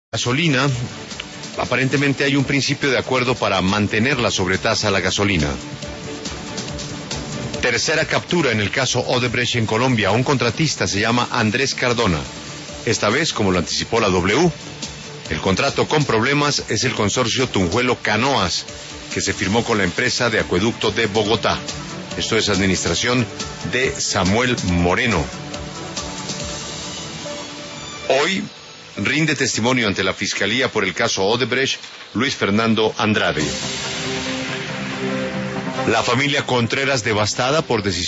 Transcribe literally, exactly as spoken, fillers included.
Gasolina, aparentemente hay un principio de acuerdo para mantener la sobretasa a la gasolina. Tercera captura en el caso Odebrecht en Colombia. Un contratista se llama Andrés Cardona. Esta vez, como lo anticipó la W, el contrato con problemas es el consorcio Tunjuelo Canoas, que se firmó con la empresa de acueducto de Bogotá. Esto es administración de Samuel Moreno. Hoy rinde testimonio ante la Fiscalía por el caso Odebrecht Luis Fernando Andrade. La familia Contreras devastada por decisión